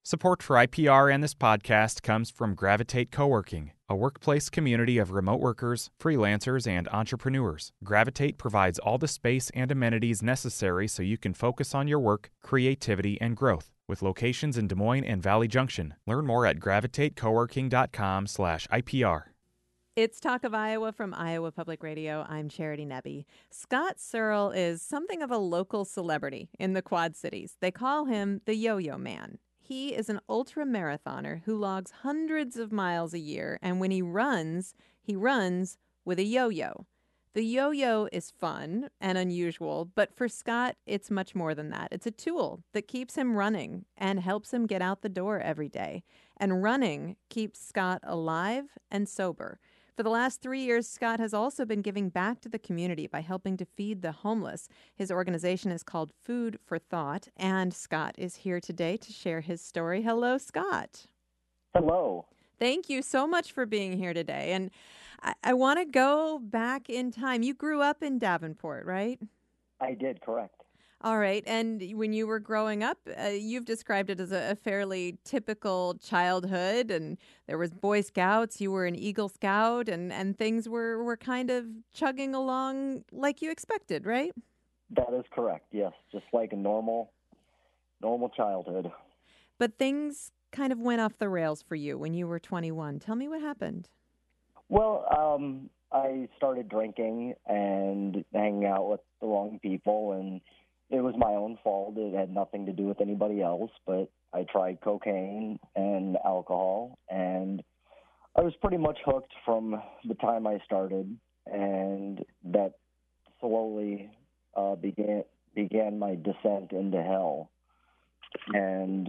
Support for IPR and this podcast comes from Gravitate Coworking, a workplace community of remote workers, freelancers, and entrepreneurs. Gravitate provides all the space and amenities necessary so you can focus on your work, creativity, and growth. With locations in Des Moines and Valley Junction. Learn more at gravitatecoworking.com/IPR. It's Talk of Iowa from Iowa Public Radio. I'm Charity Nebbe. Scott Searle is something of a local celebrity in the Quad Cities. They call him the Yo-Yo Man. He is an ultra marathoner who logs hundreds of miles a year, and when he runs with a yo-yo. The yo-yo is fun and unusual, but for Scott, it's much more than that. It's a tool that keeps him running and helps him get out the door every day. And running keeps Scott alive and sober. For the last 3 years, Scott has also been giving back to the community by helping to feed the homeless. His organization is called Food for Thought, and Scott is here today to share his story. Hello, Scott. Hello. Thank you so much for being here today. And I want to go back in time. You grew up in Davenport, right? I did, correct. All right. And when you were growing up, you've described it as a fairly typical childhood. And there was Boy Scouts, you were an Eagle Scout, and things were kind of chugging along like you expected, right? That is correct, yes. Just like a normal childhood. But things kind of went off the rails for you when you were 21. Tell me what happened. Well, I started drinking and hanging out with the wrong people, and it was my own fault. It had nothing to do with anybody else, but I tried cocaine and alcohol, and I was pretty much hooked from the time I started, and that slowly began my descent into hell. And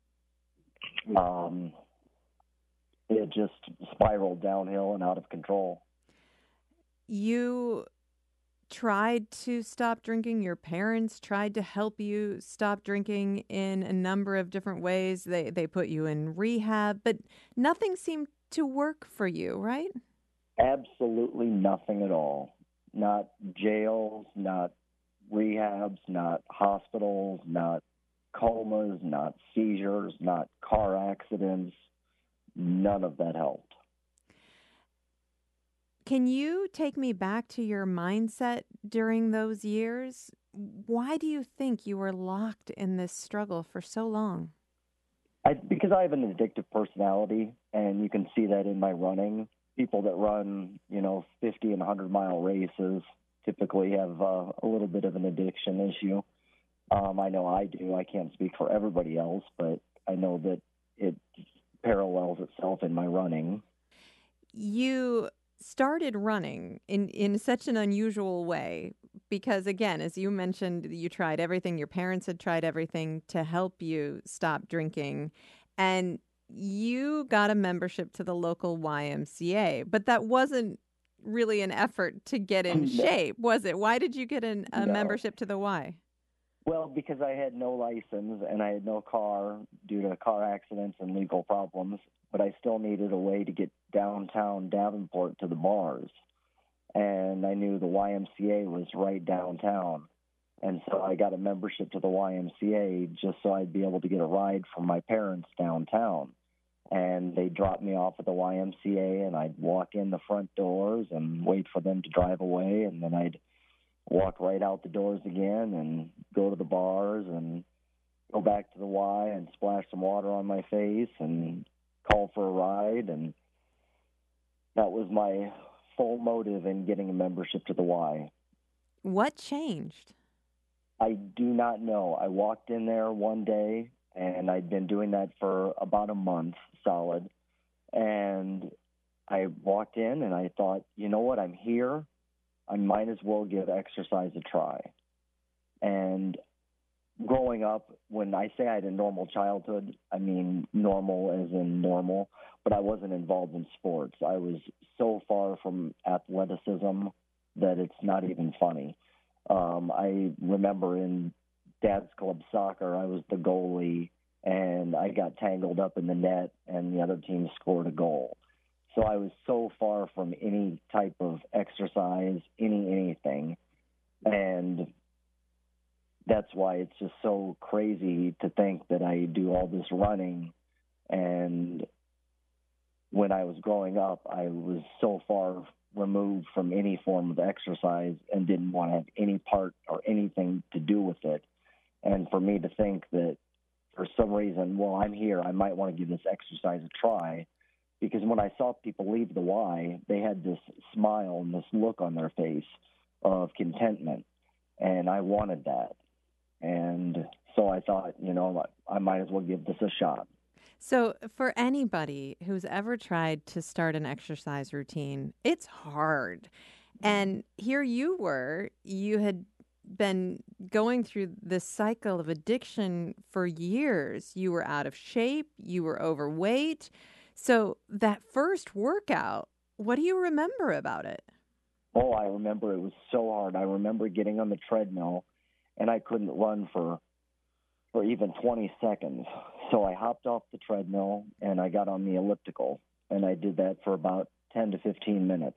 it just spiraled downhill and out of control. You tried to stop drinking. Your parents tried to help you stop drinking in a number of different ways. They put you in rehab, but nothing seemed to work for you, right? Absolutely nothing at all. Not jails, not rehabs, not hospitals, not comas, not seizures, not car accidents. None of that helped. Can you take me back to your mindset during those years? Why do you think you were locked in this struggle for so long? Because I have an addictive personality, and you can see that in my running. People that run, 50 and 100-mile races typically have a little bit of an addiction issue. I know I do. I can't speak for everybody else, but I know that it parallels itself in my running. You started running in such an unusual way because, again, as you mentioned, you tried everything. Your parents had tried everything to help you stop drinking, and you got a membership to the local YMCA, but that wasn't really an effort to get in shape, was it? Why did you get a membership to the Y? Well, because I had no license and I had no car due to car accidents and legal problems, but I still needed a way to get downtown Davenport to the bars. And I knew the YMCA was right downtown. And so I got a membership to the YMCA just so I'd be able to get a ride from my parents downtown. And they dropped me off at the YMCA, and I'd walk in the front doors and wait for them to drive away, and then I'd walk right out the doors again and go to the bars and go back to the Y and splash some water on my face and call for a ride. And that was my full motive in getting a membership to the Y. What changed? I do not know. I walked in there one day, and I'd been doing that for about a month solid. And I walked in and I thought, you know what, I'm here. I might as well give exercise a try. And growing up, when I say I had a normal childhood, I mean normal as in normal, but I wasn't involved in sports. I was so far from athleticism that it's not even funny. I remember in Dad's club soccer, I was the goalie, and I got tangled up in the net, and the other team scored a goal. So I was so far from any type of exercise, anything. And that's why it's just so crazy to think that I do all this running. And when I was growing up, I was so far removed from any form of exercise and didn't want to have any part or anything to do with it. And for me to think that for some reason, well, I'm here, I might want to give this exercise a try. Because when I saw people leave the Y, they had this smile and this look on their face of contentment. And I wanted that. And so I thought, I might as well give this a shot. So for anybody who's ever tried to start an exercise routine, it's hard. And here you had been going through this cycle of addiction for years. You were out of shape, you were overweight. So that first workout, what do you remember about it? Oh, I remember it was so hard. I remember getting on the treadmill, and I couldn't run for even 20 seconds. So I hopped off the treadmill, and I got on the elliptical, and I did that for about 10 to 15 minutes.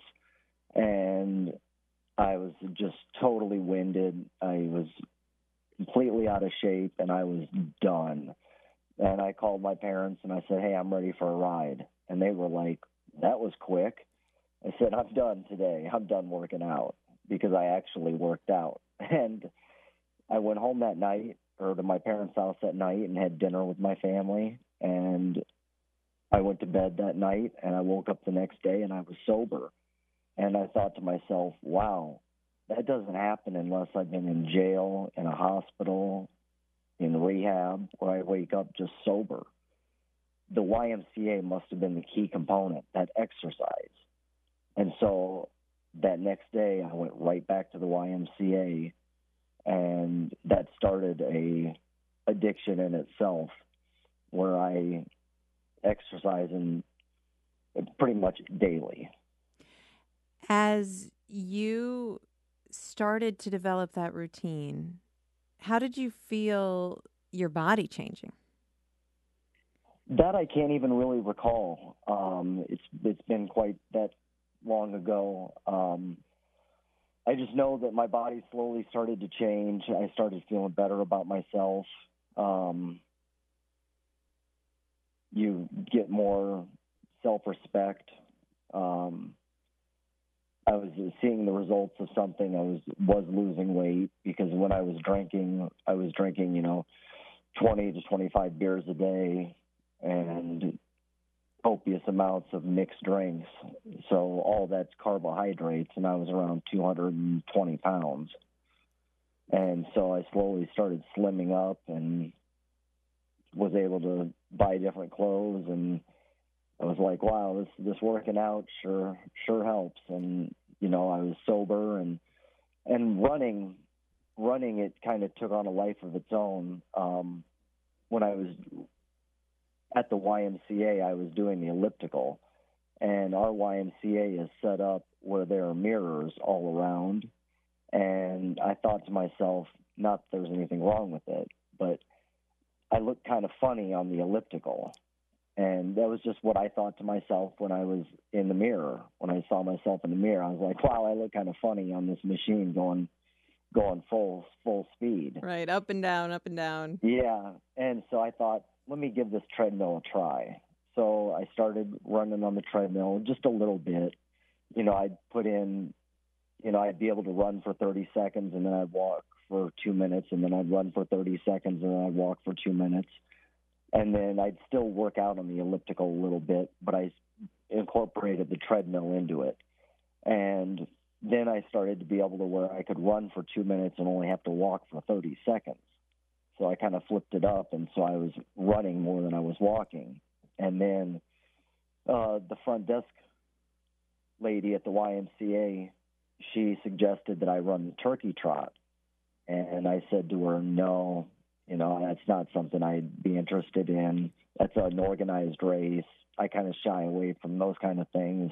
And I was just totally winded. I was completely out of shape, and I was done. And I called my parents, and I said, hey, I'm ready for a ride. And they were like, that was quick. I said, I'm done today. I'm done working out, because I actually worked out. And I went home that night, or to my parents' house that night, and had dinner with my family. And I went to bed that night, and I woke up the next day, and I was sober. And I thought to myself, wow, that doesn't happen unless I've been in jail, in a hospital, in rehab, where I wake up just sober. The YMCA must have been the key component, that exercise. And so that next day, I went right back to the YMCA, and that started a addiction in itself, where I exercise pretty much daily. As you started to develop that routine, how did you feel your body changing? That I can't even really recall. It's been quite that long ago. I just know that my body slowly started to change. I started feeling better about myself. You get more self-respect. I was seeing the results of something. I was losing weight, because when I was drinking, 20 to 25 beers a day and copious amounts of mixed drinks. So all that's carbohydrates, and I was around 220 pounds. And so I slowly started slimming up and was able to buy different clothes, and I was like, wow, this working out sure helps. And, I was sober, and running, it kind of took on a life of its own. When I was at the YMCA, I was doing the elliptical, and our YMCA is set up where there are mirrors all around. And I thought to myself, not that there's anything wrong with it, but I looked kind of funny on the elliptical. And that was just what I thought to myself when I was in the mirror. When I saw myself in the mirror, I was like, wow, I look kind of funny on this machine going full speed. Right, up and down, up and down. Yeah, and so I thought, let me give this treadmill a try. So I started running on the treadmill just a little bit. I'd put in, I'd be able to run for 30 seconds, and then I'd walk for 2 minutes, and then I'd run for 30 seconds, and then I'd walk for 2 minutes. And then I'd still work out on the elliptical a little bit, but I incorporated the treadmill into it. And then I started to be able to where I could run for 2 minutes and only have to walk for 30 seconds. So I kind of flipped it up, and so I was running more than I was walking. And then the front desk lady at the YMCA, she suggested that I run the turkey trot. And I said to her, no, that's not something I'd be interested in. That's an organized race. I kind of shy away from those kind of things.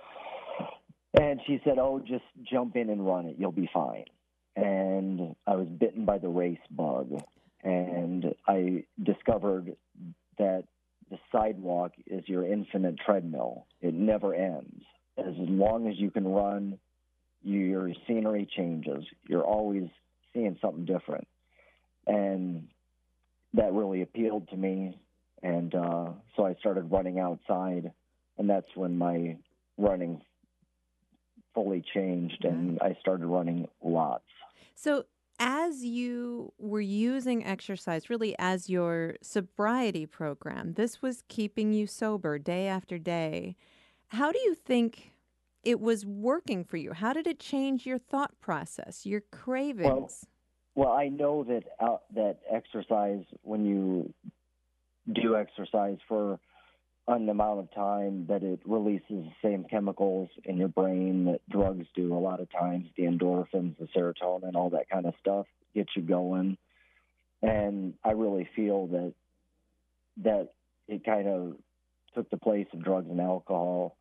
And she said, oh, just jump in and run it. You'll be fine. And I was bitten by the race bug. And I discovered that the sidewalk is your infinite treadmill. It never ends. As long as you can run, your scenery changes. You're always seeing something different. And that really appealed to me. And so I started running outside, and that's when my running fully changed, and I started running lots. So as you were using exercise really as your sobriety program, this was keeping you sober day after day. How do you think it was working for you? How did it change your thought process, your cravings? Well, I know that that exercise, when you do exercise for an amount of time, that it releases the same chemicals in your brain that drugs do a lot of times, the endorphins, the serotonin, all that kind of stuff gets you going. And I really feel that it kind of took the place of drugs and alcohol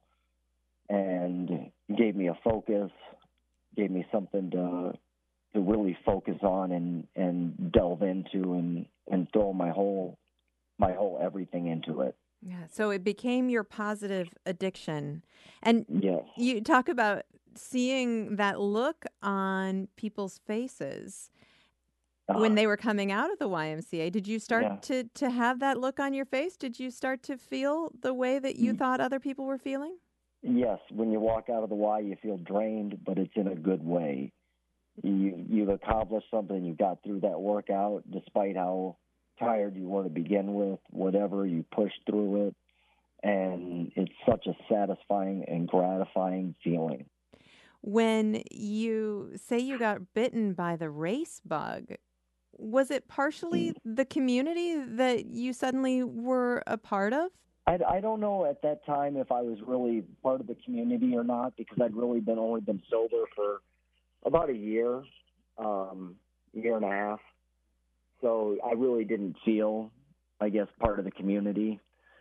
and gave me a focus, gave me something to really focus on and delve into and throw my whole everything into it. Yeah, so it became your positive addiction. And Yes. you talk about seeing that look on people's faces when they were coming out of the YMCA. Did you start to have that look on your face? Did you start to feel the way that you thought other people were feeling? Yes. When you walk out of the Y, you feel drained, but it's in a good way. You've accomplished something. You got through that workout despite how tired you were to begin with, whatever, you pushed through it, and it's such a satisfying and gratifying feeling. When you say you got bitten by the race bug, was it partially the community that you suddenly were a part of? I don't know at that time if I was really part of the community or not, because I'd really only been sober for about a year, year and a half. So I really didn't feel, I guess, part of the community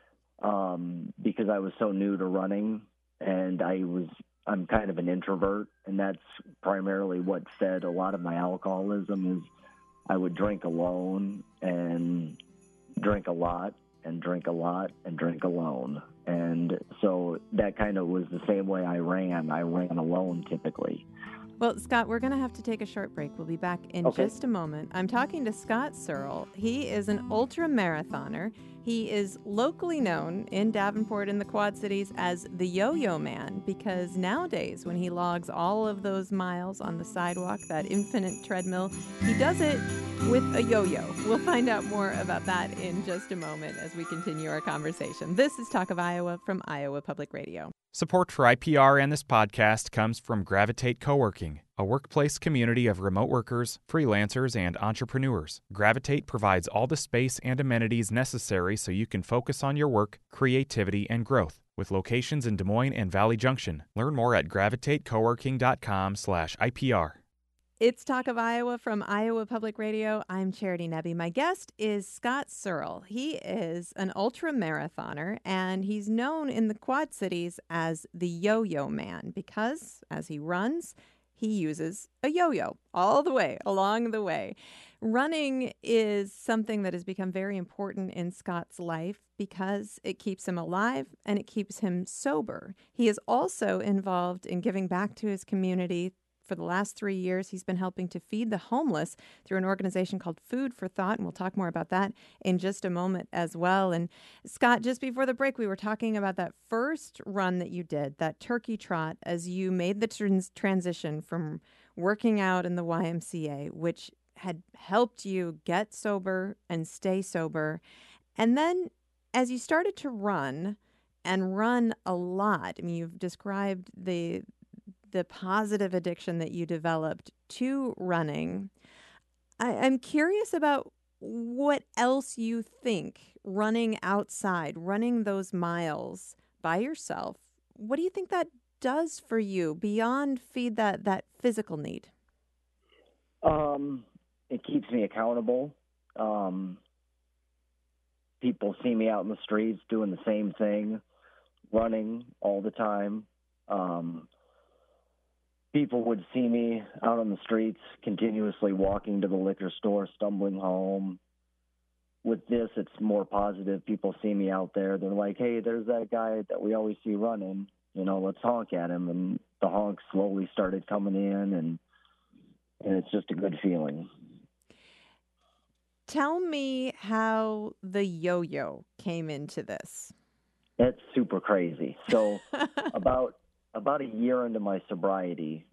because I was so new to running, and I'm kind of an introvert, and that's primarily what fed a lot of my alcoholism. Is I would drink alone and drink a lot and drink a lot and drink alone. And so that kind of was the same way I ran. I ran alone typically. Well, Scott, we're going to have to take a short break. We'll be back in just a moment. I'm talking to Scott Searle. He is an ultra marathoner. He is locally known in Davenport in the Quad Cities as the Yo-Yo Man, because nowadays when he logs all of those miles on the sidewalk, that infinite treadmill, he does it with a yo-yo. We'll find out more about that in just a moment as we continue our conversation. This is Talk of Iowa from Iowa Public Radio. Support for IPR and this podcast comes from Gravitate Coworking, a workplace community of remote workers, freelancers, and entrepreneurs. Gravitate provides all the space and amenities necessary so you can focus on your work, creativity, and growth. With locations in Des Moines and Valley Junction. Learn more at gravitatecoworking.com/IPR. It's Talk of Iowa from Iowa Public Radio. I'm Charity Nebbe. My guest is Scott Searle. He is an ultra marathoner, and he's known in the Quad Cities as the Yo-Yo Man because as he runs, he uses a yo-yo all the way, along the way. Running is something that has become very important in Scott's life because it keeps him alive and it keeps him sober. He is also involved in giving back to his community. For the last 3 years, he's been helping to feed the homeless through an organization called Food for Thought, and we'll talk more about that in just a moment as well. And Scott, just before the break, we were talking about that first run that you did, that turkey trot, as you made the transition from working out in the YMCA, which had helped you get sober and stay sober. And then as you started to run and run a lot, I mean, you've described the positive addiction that you developed to running. I'm curious about what else you think running outside, running those miles by yourself, what do you think that does for you beyond feed that physical need? It keeps me accountable. People see me out in the streets doing the same thing, running all the time. People would see me out on the streets continuously walking to the liquor store, stumbling home. With this, it's more positive. People see me out there. They're like, hey, there's that guy that we always see running. You know, let's honk at him. And the honks slowly started coming in, and it's just a good feeling. Tell me how the yo-yo came into this. It's super crazy. So about a year into my sobriety,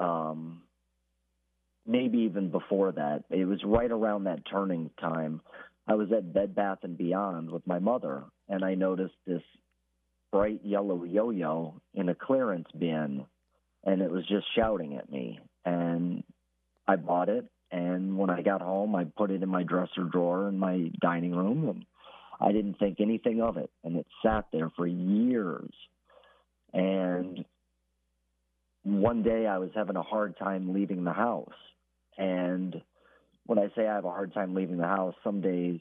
maybe even before that, it was right around that turning time. I was at Bed Bath & Beyond with my mother, and I noticed this bright yellow yo-yo in a clearance bin, and it was just shouting at me. And I bought it, and when I got home, I put it in my dresser drawer in my dining room, and I didn't think anything of it. And it sat there for years. And one day I was having a hard time leaving the house. And when I say I have a hard time leaving the house, some days,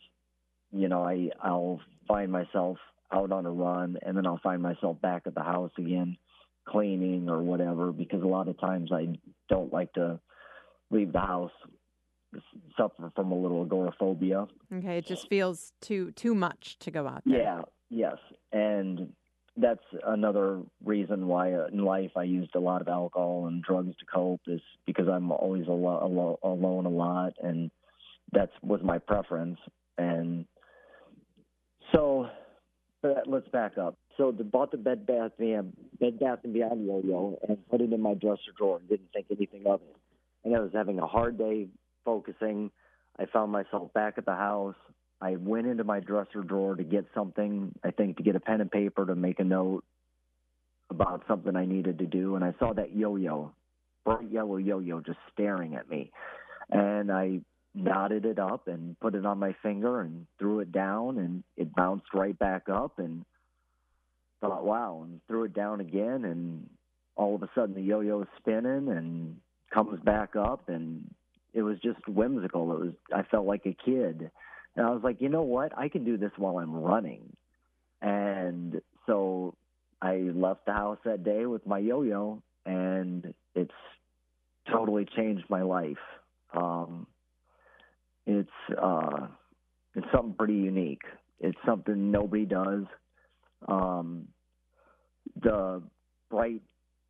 I'll find myself out on a run, and then I'll find myself back at the house again, cleaning or whatever, because a lot of times I don't like to leave the house, suffer from a little agoraphobia. Okay, it just feels too much to go out there. Yeah, yes. And that's another reason why in life I used a lot of alcohol and drugs to cope, is because I'm always alone a lot, and that was my preference. And so let's back up. So bought the Bed Bath & Beyond yo-yo and put it in my dresser drawer and didn't think anything of it. And I was having a hard day focusing. I found myself back at the house. I went into my dresser drawer to get something, I think to get a pen and paper to make a note about something I needed to do. And I saw that yo-yo, bright yellow yo-yo, just staring at me. And I knotted it up and put it on my finger and threw it down, and it bounced right back up, and thought, wow, and threw it down again. And all of a sudden the yo-yo is spinning and comes back up, and it was just whimsical. I felt like a kid. And I was like, you know what? I can do this while I'm running. And so I left the house that day with my yo-yo, and it's totally changed my life. It's something pretty unique. It's something nobody does. The bright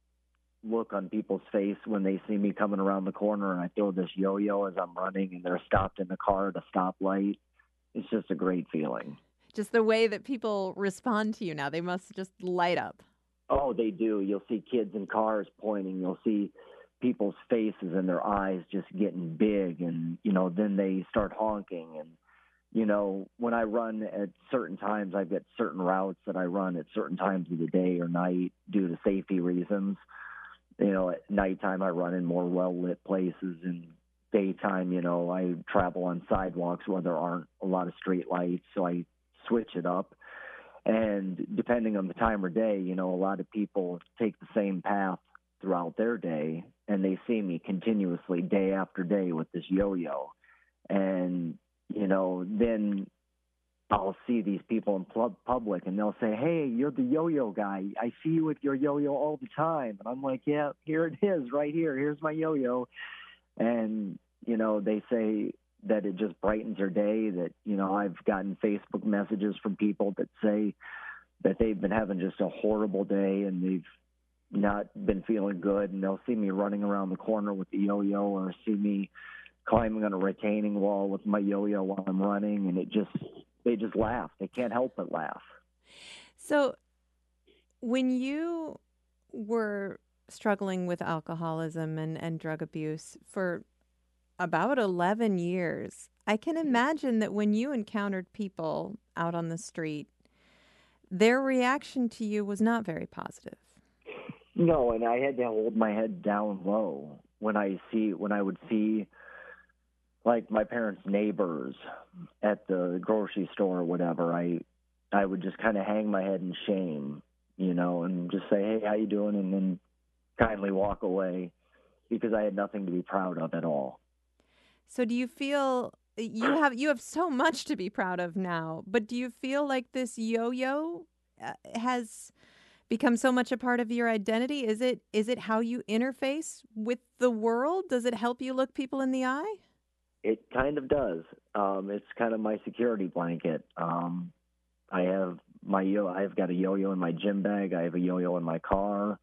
look on people's face when they see me coming around the corner and I throw this yo-yo as I'm running and they're stopped in the car at a stoplight, it's just a great feeling. Just the way that people respond to you now, they must just light up. Oh, they do. You'll see kids in cars pointing. You'll see people's faces and their eyes just getting big, and, then they start honking. And, when I run at certain times, I've got certain routes that I run at certain times of the day or night due to safety reasons. At nighttime I run in more well-lit places, and daytime, I travel on sidewalks where there aren't a lot of street lights, so I switch it up. And depending on the time of day, a lot of people take the same path throughout their day, and they see me continuously day after day with this yo-yo. And, then I'll see these people in public, and they'll say, hey, you're the yo-yo guy. I see you with your yo-yo all the time. And I'm like, yeah, here it is right here. Here's my yo-yo. And, they say that it just brightens their day, that, I've gotten Facebook messages from people that say that they've been having just a horrible day and they've not been feeling good, and they'll see me running around the corner with the yo-yo, or see me climbing on a retaining wall with my yo-yo while I'm running, and they just laugh. They can't help but laugh. So when you were struggling with alcoholism and drug abuse for about 11 years, I can imagine that when you encountered people out on the street, their reaction to you was not very positive. No, and I had to hold my head down low when I would see like my parents' neighbors at the grocery store or whatever. I would just kind of hang my head in shame, and just say, hey, how you doing? And then kindly walk away, because I had nothing to be proud of at all. So do you feel you have so much to be proud of now, but do you feel like this yo-yo has become so much a part of your identity? Is it how you interface with the world? Does it help you look people in the eye? It kind of does. It's kind of my security blanket. I have I've got a yo-yo in my gym bag. I have a yo-yo in my car.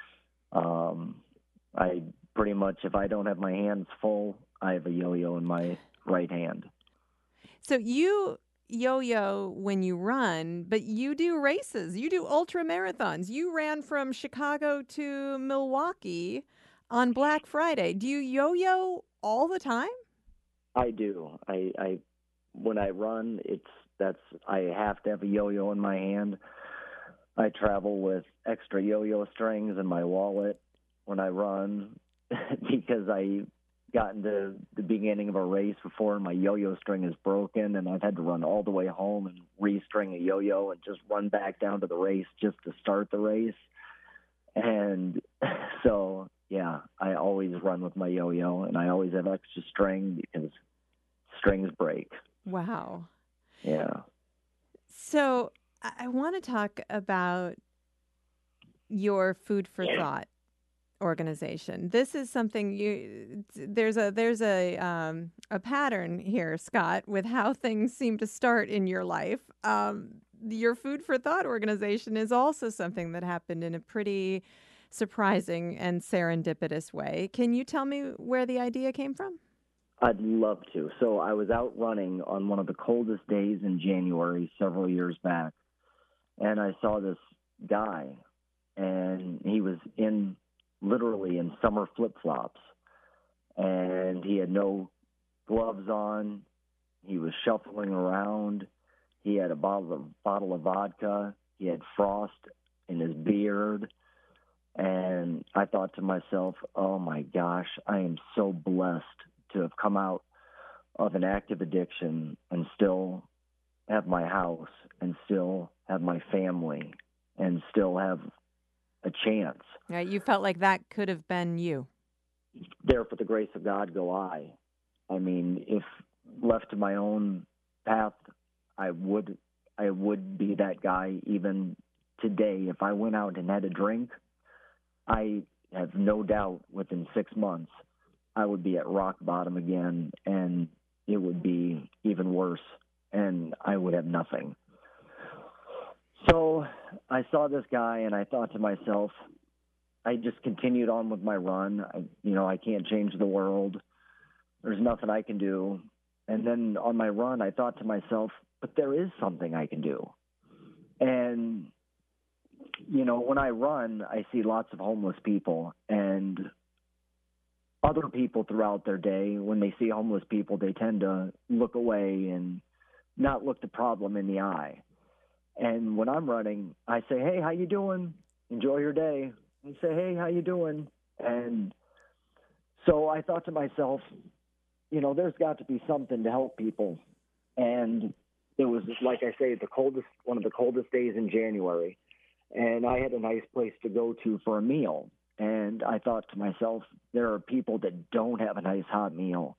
I pretty much, if I don't have my hands full, I have a yo-yo in my right hand. So you yo-yo when you run, but you do races. You do ultra marathons. You ran from Chicago to Milwaukee on Black Friday. Do you yo-yo all the time? I do. I when I run, I have to have a yo-yo in my hand. I travel with extra yo-yo strings in my wallet when I run because I got into the beginning of a race before and my yo-yo string is broken and I've had to run all the way home and restring a yo-yo and just run back down to the race just to start the race. And so, yeah, I always run with my yo-yo and I always have extra string because strings break. Wow. Yeah. So I want to talk about your Food for Thought organization. This is something there's a pattern here, Scott, with how things seem to start in your life. Your Food for Thought organization is also something that happened in a pretty surprising and serendipitous way. Can you tell me where the idea came from? I'd love to. So I was out running on one of the coldest days in January several years back, and I saw this guy, and he was literally in summer flip-flops, and he had no gloves on. He was shuffling around. He had a bottle of vodka. He had frost in his beard. And I thought to myself, oh, my gosh, I am so blessed to have come out of an active addiction and still have my house and still have my family and still have a chance. Yeah, you felt like that could have been you. There for the grace of God go I. I mean, if left to my own path, I would be that guy even today. If I went out and had a drink, I have no doubt within 6 months I would be at rock bottom again, and it would be even worse, and I would have nothing. So I saw this guy, and I thought to myself, I just continued on with my run. I can't change the world. There's nothing I can do. And then on my run, I thought to myself, but there is something I can do. And, when I run, I see lots of homeless people, and other people throughout their day, when they see homeless people, they tend to look away and not look the problem in the eye. And when I'm running, I say, hey, how you doing? Enjoy your day. And say, hey, how you doing? And so I thought to myself, there's got to be something to help people. And it was, like I say, one of the coldest days in January. And I had a nice place to go to for a meal. And I thought to myself, there are people that don't have a nice hot meal.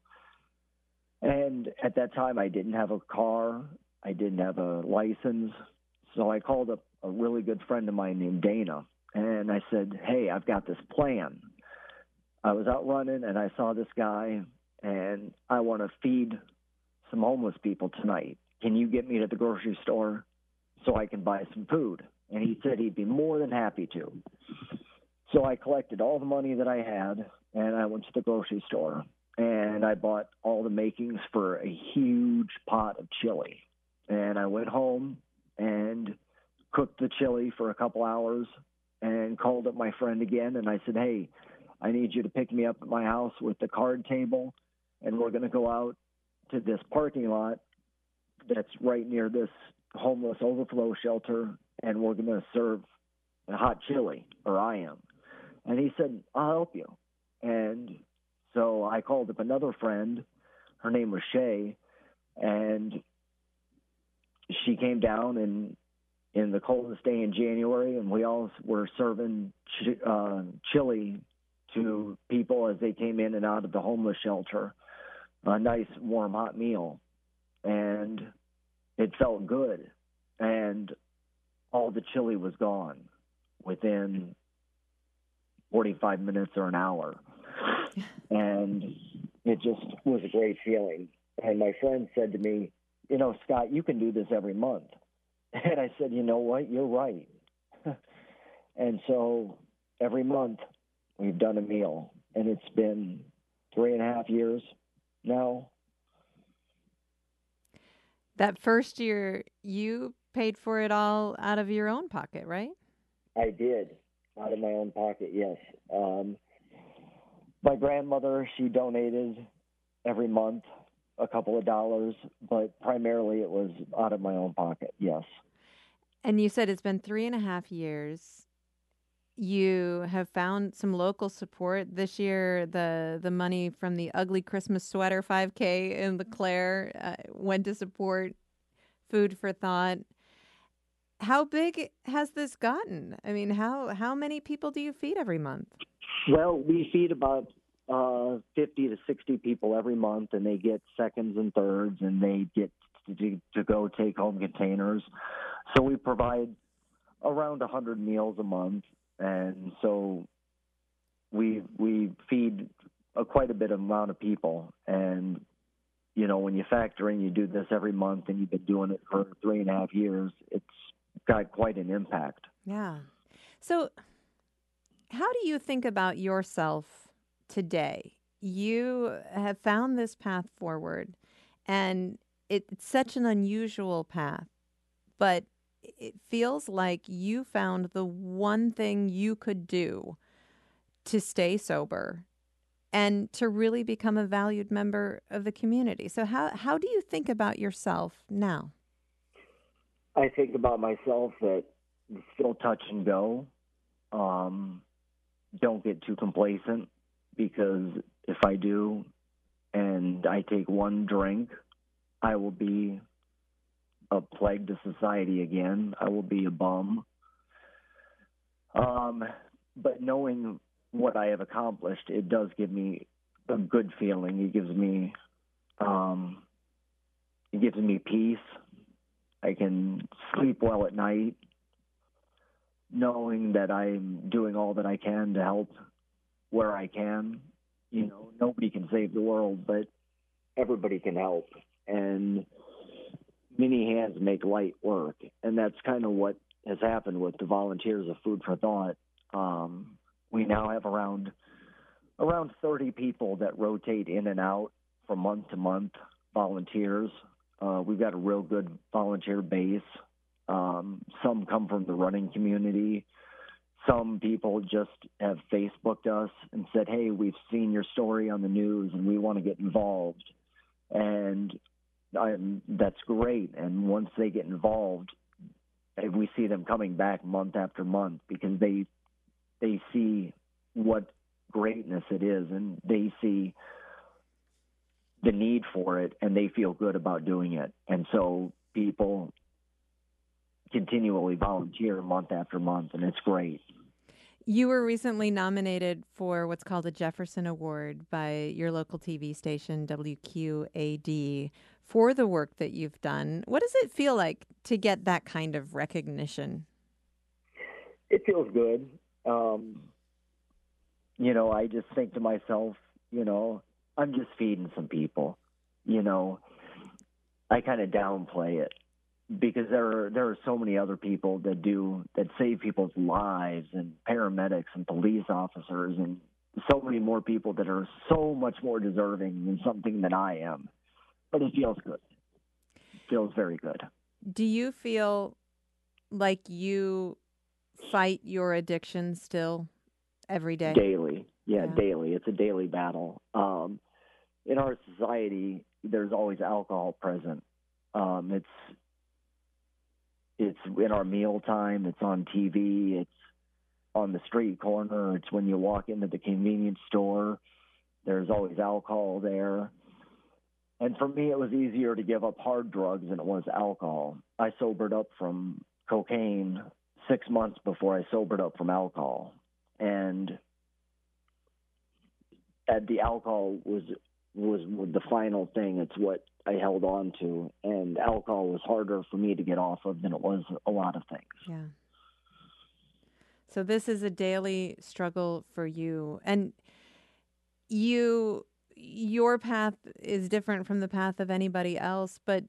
And at that time, I didn't have a car. I didn't have a license. So I called up a really good friend of mine named Dana. And I said, hey, I've got this plan. I was out running, and I saw this guy, and I want to feed some homeless people tonight. Can you get me to the grocery store so I can buy some food? And he said he'd be more than happy to. So I collected all the money that I had, and I went to the grocery store, and I bought all the makings for a huge pot of chili. And I went home and cooked the chili for a couple hours and called up my friend again, and I said, hey, I need you to pick me up at my house with the card table, and we're going to go out to this parking lot that's right near this homeless overflow shelter, and we're going to serve a hot chili, or I am. And he said, I'll help you. And so I called up another friend. Her name was Shay, and she came down in the coldest day in January, and we all were serving chili to people as they came in and out of the homeless shelter, a nice, warm, hot meal. And it felt good. And all the chili was gone within 45 minutes or an hour. And it just was a great feeling. And my friend said to me, Scott, you can do this every month. And I said, you know what? You're right. And so every month we've done a meal, and it's been 3.5 years now. That first year, you paid for it all out of your own pocket, right? I did, out of my own pocket, yes. My grandmother, she donated every month a couple of dollars, but primarily it was out of my own pocket, yes. And you said it's been 3.5 years. You have found some local support this year. The money from the Ugly Christmas Sweater 5K in LeClaire went to support Food for Thought. How big has this gotten? I mean, how many people do you feed every month? Well, we feed about 50 to 60 people every month, and they get seconds and thirds, and they get to go take home containers. So we provide around 100 meals a month, and so we feed quite a bit amount of people. And you know, when you factor in you do this every month, and you've been doing it for 3.5 years, it's got quite an impact. Yeah. So, how do you think about yourself today? You have found this path forward, and it's such an unusual path, but it feels like you found the one thing you could do to stay sober and to really become a valued member of the community. So how do you think about yourself now? I think about myself that still touch and go. Don't get too complacent, because if I do and I take one drink, I will be a plague to society again. I will be a bum. But knowing what I have accomplished, it does give me a good feeling. It gives me peace. I can sleep well at night, knowing that I'm doing all that I can to help where I can. You know, nobody can save the world, but everybody can help. And many hands make light work. And that's kind of what has happened with the volunteers of Food for Thought. We now have around 30 people that rotate in and out from month to month, volunteers. We've got a real good volunteer base. Some come from the running community. Some people just have Facebooked us and said, hey, we've seen your story on the news and we want to get involved. And that's great. And once they get involved, we see them coming back month after month, because they see what greatness it is, and they see the need for it, and they feel good about doing it. And so people continually volunteer month after month, and it's great. You were recently nominated for what's called a Jefferson Award by your local TV station, WQAD, for the work that you've done. What does it feel like to get that kind of recognition? It feels good. You know, I just think to myself, you know, I'm just feeding some people. You know, I kind of downplay it, because there are so many other people that save people's lives, and paramedics and police officers, and so many more people that are so much more deserving than something that I am. But it feels good. It feels very good. Do you feel like you fight your addiction still every day? Daily. Yeah, daily. It's a daily battle. In our society, there's always alcohol present. It's in our mealtime. It's on TV. It's on the street corner. It's when you walk into the convenience store. There's always alcohol there. And for me, it was easier to give up hard drugs than it was alcohol. I sobered up from cocaine 6 months before I sobered up from alcohol. And the alcohol was the final thing. It's what I held on to. And alcohol was harder for me to get off of than it was a lot of things. Yeah. So this is a daily struggle for you. And your path is different from the path of anybody else, but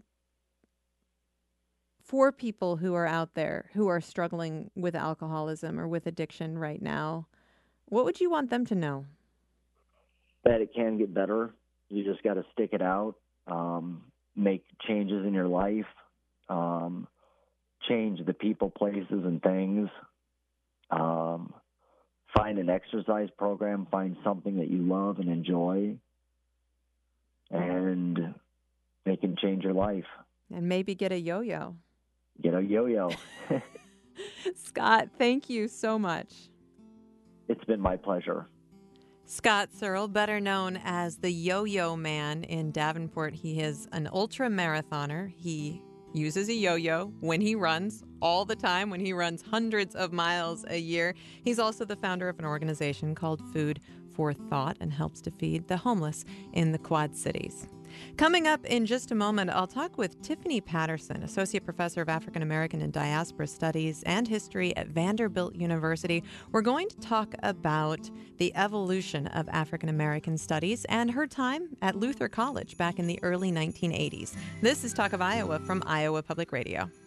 for people who are out there who are struggling with alcoholism or with addiction right now, what would you want them to know? That it can get better. You just got to stick it out. make changes in your life, change the people, places, and things. Find an exercise program, find something that you love and enjoy, and it can change your life. And maybe get a yo-yo. Get a yo-yo. Scott, thank you so much. It's been my pleasure. Scott Searle, better known as the Yo-Yo Man in Davenport. He is an ultra marathoner. He uses a yo-yo when he runs all the time, when he runs hundreds of miles a year. He's also the founder of an organization called Food for Thought and helps to feed the homeless in the Quad Cities. Coming up in just a moment, I'll talk with Tiffany Patterson, Associate Professor of African American and Diaspora Studies and History at Vanderbilt University. We're going to talk about the evolution of African American studies and her time at Luther College back in the early 1980s. This is Talk of Iowa from Iowa Public Radio.